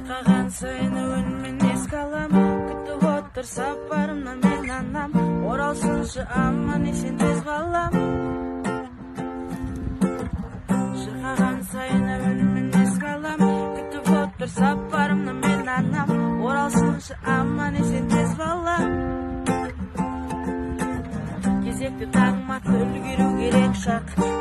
Шырқаған сайын үнмен еске алам, күтіп отыр сапарымнан мен анам, оралсыншы аман есен тез балам. Шырқаған сайын үнмен еске алам, күтіп отыр сапарымнан мен анам, оралсыншы аман есен тез балам. Кезекті тағыма үлгеру керек шақ,